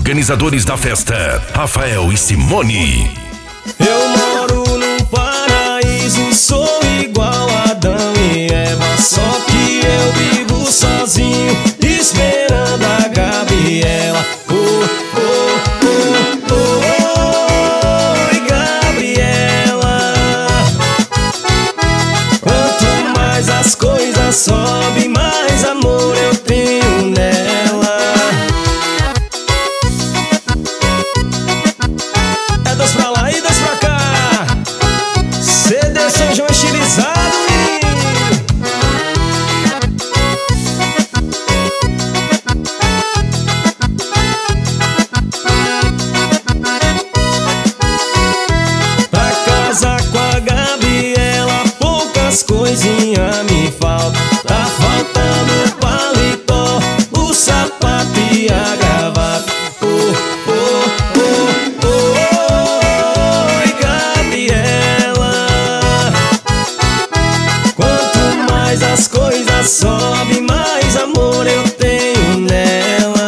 Organizadores da festa, Rafael e Simone. Eu moro num paraíso, sou igual a Adão e Eva, só que eu vivo sozinho, esperando a Gabriela. Oi, Gabriela. Quanto mais as coisas sobem, mais amor eu tenho nela. É dois pra lá e dois pra cá, CD São João estilizado. Pra casar com a Gabriela, poucas coisinhas me faltam. Tá faltando o paletó, o sapato e a gravata. Oi, Gabriela. Quanto mais as coisas sobem, mais amor eu tenho nela.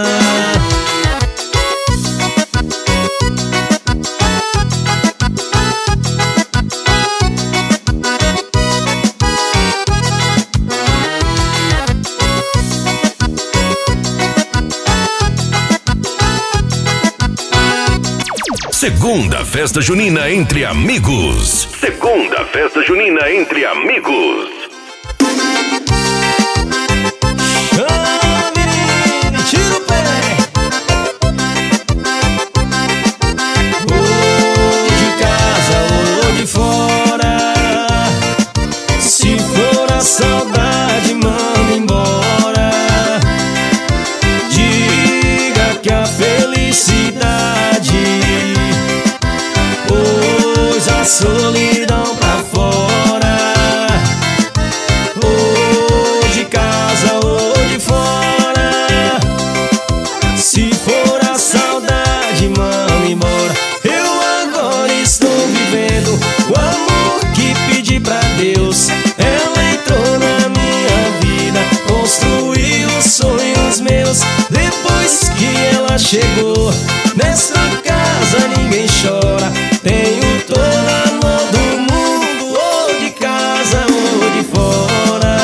Segunda festa junina entre amigos. Segunda festa junina entre amigos. Ah, menino, tira o pé. Ou de casa ou de fora, se for a saudade, manda embora. Diga que a felicidade pôs a solidão pra fora. Ou de casa ou de fora, se for a saudade, manda embora. Eu agora estou vivendo o amor que pedi pra Deus. Ela entrou na minha vida, construiu os sonhos meus. Depois que ela chegou, nessa casa ninguém chora. Tenho todo amor do mundo, ou de casa ou de fora.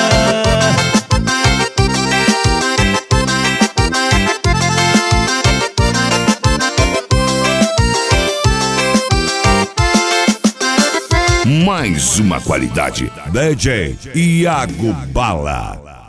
Mais uma qualidade. DJ Iago Bala.